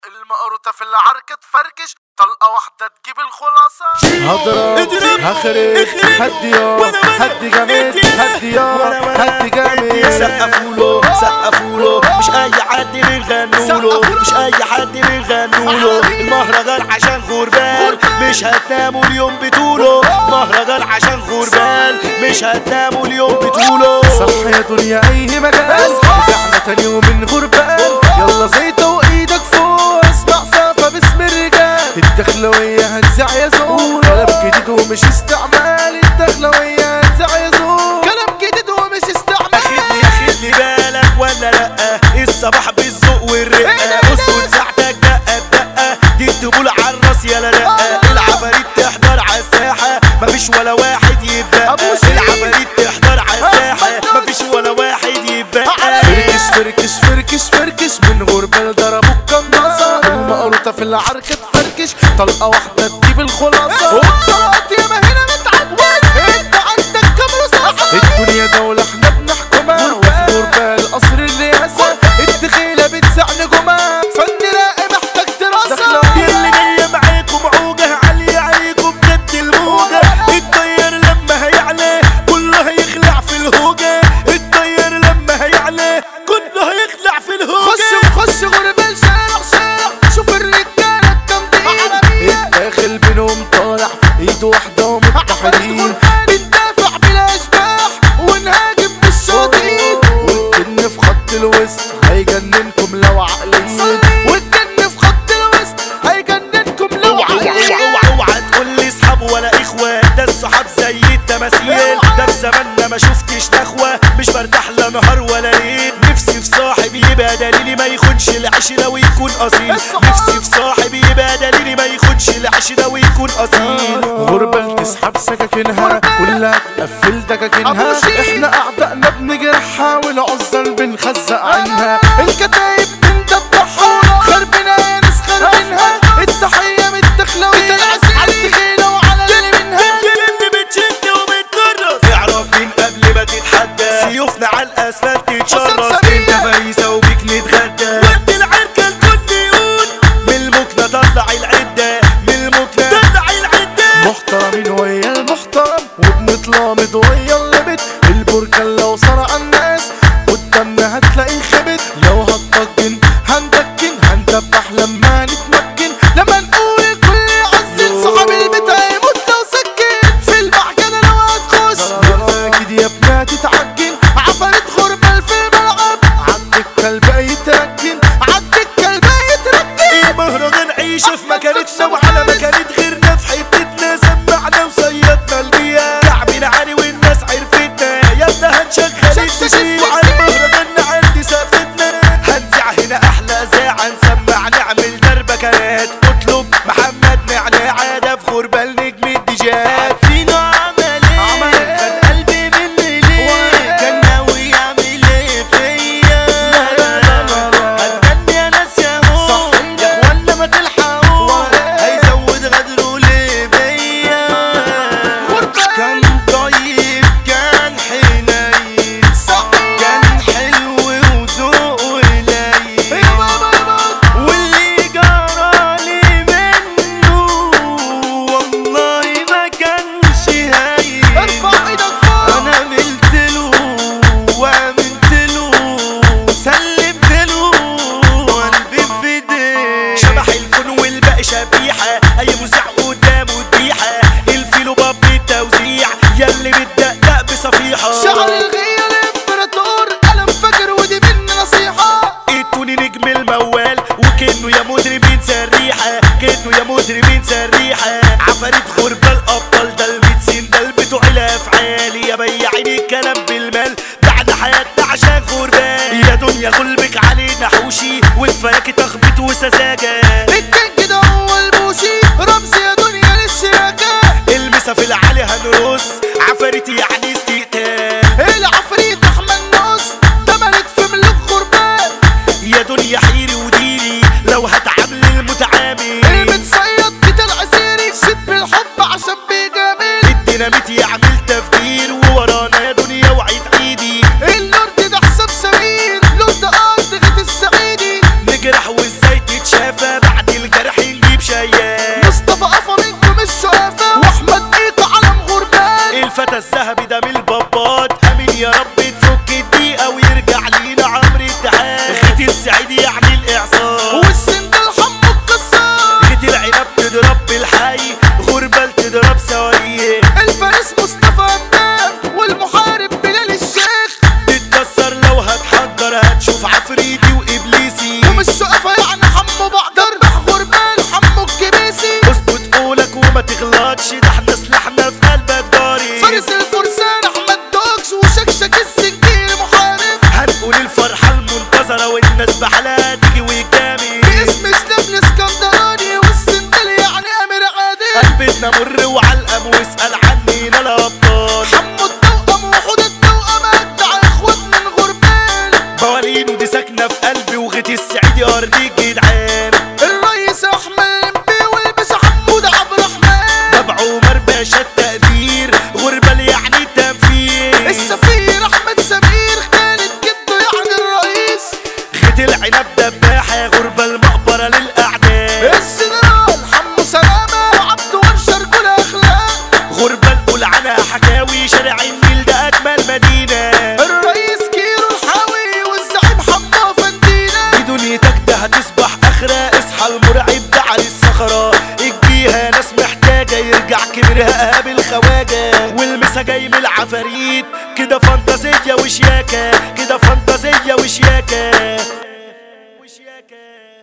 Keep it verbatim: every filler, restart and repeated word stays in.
المقروطة في العركة تفركش طلقة واحدة تجيب الخلاصة. هضرب هخرب هدي يا هدي جامد هدي يا هدي جامد. سقفوله سقفوله مش اي حد بيغنوله مش اي حد بيغنوله. المهرجان عشان غربان مش هتناموا اليوم بطوله. المهرجان عشان غربان مش هتناموا اليوم بطوله. صح يا دنيا اي مجال رجعنا تاني يوم من غربان. يلا زيطة وايدك فوق اسمع صافة باسم الرجال. الدخلوية هتزع يا زول كلام جديد ومش استعمال. الدخلوية هتزع يا زول كلام جديد ومش استعمال. اخدلي اخدلي بالك ولا لأ الصباح بالذوق والرقة. اسكت ساعتك دقة بدقة دي الدبول عالراس يلا لأ. العفاريت تحضر عالساحة مفيش ولا واحد يبقى. العفاريت تحضر عالساحة مفيش ولا واحد يبقى. فركش فركش فركش فركش من غربال ضربوا القناصة. المقروطة في العركة تفركش طلقة واحدة تجيب الخلاصة. والطلقات ياما هنا متعدد انت عندك كام رصاصة. الدنيا دولة احنا بنحكمها وفي غربال قصر الرئاسة. الدخيلة بتسع نجومها فن راقي محتاج دراسة. ياللي جاية معاكم عوجة عالية عليكم بجد الموجة. الطير لما هيعلى كله هيخلع في الهوجة. الطير لما هيعلى كله هيخلع في الهوجة. خش خش غربال شارع شارع شوف الرجالة الجامدين. الداخل بينهم طالع ايد واحدة ومتحدين. بندافع بلا اشباح ونهاجم بالشاطئين. والجن في خط الوسط هيجننكم لو عقلين. والجن في خط الوسط هيجننكم لو عقلين. اوعى اوعى تقول لي اصحاب ولا اخوة ده الصحاب زي التماثيل. ده في زماننا ما شفتش نخوة مش برتاح لا نهار ولا ليل. نفسي في صاحب يبقى دليلي ما يخونش العشرة ويكون اصيل. نفسي في صاحب يبقى دليلي ما يخونش العشرة ويكون اصيل. غربال تسحب سكاكينها كلها تقفل دكاكينها. احنا اعدائنا بنجرحها والعزل بنخزق عنها. الكتايب بندبحها خربنا يا ناس خربينها. التحية من الدخلوية عالدخيلة وعلى اللي منها. اللي بتشد وبتكرس اعرف مين قبل ما تتحدى. سيوفنا على الاسفلت تتشرس. انت فريسة وبيك نتغدى. وقت العركة الكل يقول من المكنة طلع العدة. من المكنة طلع العدة. محترمين ويا المحترم وبنتلامض ويا اللبت. البركان لو صرع الناس قدامنا هتلاقي خبت. لو هتطجن هندكن هندبح لما نتمكن. لما نقول الكل يعزل صحاب البيت هيموت لو سكن. في المعجنة لو هتخش اكيد يا ابنها تتعجن. عفاريت غربال في الملعب عندك كلب يتركن. عندك كلب يتركن. المهرجان عيشة في مكانتنا وعلى مكانة غيرنا. في حتتنا سمعنا وصيدنا البيئة. لعبنا عالي والناس عرفتنا يلا هنشغل التشييع. وعلى المهرجان عندي سقفتنا هنزع هنا احلى اذاعة. نسمع نعمل دربكات اطلب محمد نعناع. ده في غربال نجم الديجات. فينا عمل ايه كان قلبي مني ليه. كان ناوي يعمل ايه فيا. هتغني يا ناس يا هو يا اخوانا ما تلحقوا. هيزود غدره ليه بيا. كان طيب كان حنين كان حلو وذوقه قليل. واللي جرالي منه والله ما كانش هين. انا عملتله وعملتله سلمتله قلبي في ايديه. شبح الكون والباقي شبيحة اي مذيع قدامه ذبيحة. الفيلو باب التوزيع ياللي بتدقدق بصفيحة. شعر الغية الامبراطور قلم فجر ودي مني نصيحة. ادوني نجم الموال وكأنه يا مدربين سريحة. كأنه يا مدربين سريحة. عفاريت غربال ابطال ده الميتسين ده بتوع الافعال. يا بياعين الكلام بالمال بعد حياتنا عشان غربال. يا دنيا غلبك علينا حوشي والفواكه تخبط وسذاجة. الكينج ده هو البوشي رمز يا دنيا للشراكة. المسا في العالي هنرص عفاريت يعني استقتال. العفريت احمد نص ده ملك في ملك غربال. يا دنيا حيري وديري لو هتعامل المتعامل. المتصيد كده العسيري شد بالحب عشان بيجامل. الديناميت يعمل تفجير وورانا يا دنيا وعيد ايدي. اللورد ده حساب سمين لورد ارض غيت السعيدي. نجرح وازاي تتشافى خواجة والمسا جاي من العفاريت كده فانتازية وشياكة كده فانتازية وشياكة وشياكة